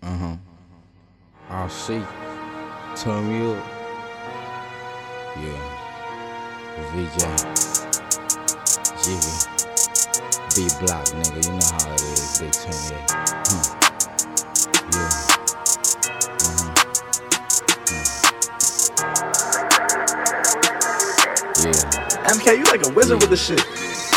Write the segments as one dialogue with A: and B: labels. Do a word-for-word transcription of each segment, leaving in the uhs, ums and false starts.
A: Uh-huh. I'll see. Turn me up. Yeah. V J. Jiggy. B-Block, nigga. You know how it is. Big twenty-eight. Huh. Yeah. Uh-huh. Huh. Yeah.
B: M K, you like a wizard yeah. with the shit.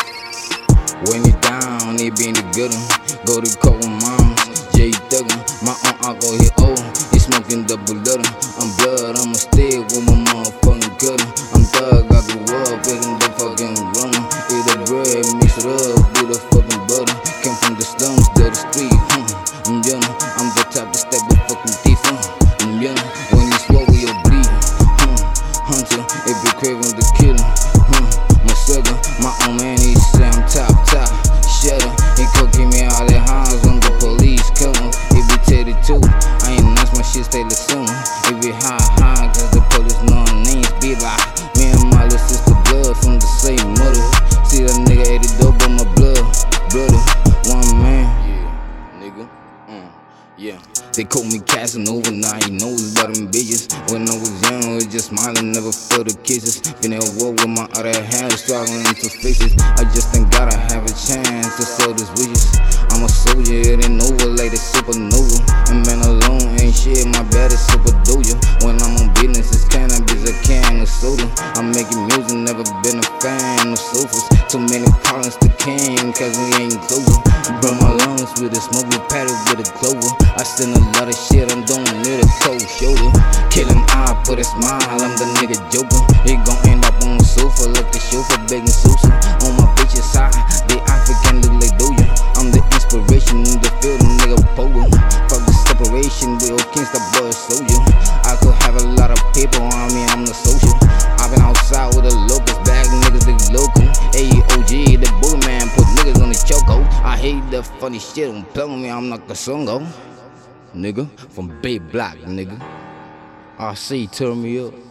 A: When he down, he been the good one. Go to couple moms. Jay Duggan, my own uncle, he old. He smoking double letter. I'm blood, I'ma stay with my motherfucking cutter. I'm thug, I grew up in the fucking room. Eat the bread, mix it up with the fucking butter. Came from the slums to the street, huh? I'm young, I'm the type to step with fucking teeth, huh? I'm young, when you swallow your bleed, huh? Hunter, it be craving the killer, huh? My sugar, my own man, he say I'm top, top. Shut up, he cooking me all the highs when the police come. It be teddy too, I ain't nice, my shit stay the summer. It be high, high, cause the police know our names be like. Me and my little sister blood from the same mother. See that nigga ate it dope on my blood, brother, one man. Yeah, nigga, mm, yeah. They call me Casanova, now he knows about them bitches. When I was young, I was just smiling, never felt the kisses. Been at war with my other hand, struggling to fix it. I just think gotta have a chance to sell these wishes. I'm a soldier, it ain't over like the supernova. And man alone ain't shit, my bad is super doja. When I'm on business, it's cannabis, a can of soda. I'm making music, never been a fan of sofas. Too many problems to king, cause we ain't closer. Burn my lungs with a smoke, we paddle with a clover. I send a lot of shit, I'm doing it a cold shoulder. Killing eye, put a smile, I'm the nigga joker. He gon' end up on the sofa like the chauffeur begging Sousa. On my bitch's side, the African look like Doja. I'm the inspiration in the field, nigga power. Fuck the separation, we all Kingston boy soldier. I could have a lot of people on me, I'm the social. I've been outside with the locals, bag niggas they local. A O G, the boogeyman, put niggas on the choco. I hate the funny shit, don't play with me, I'm not the songo. Nigga, from B-Block, nigga. R C, turn me up.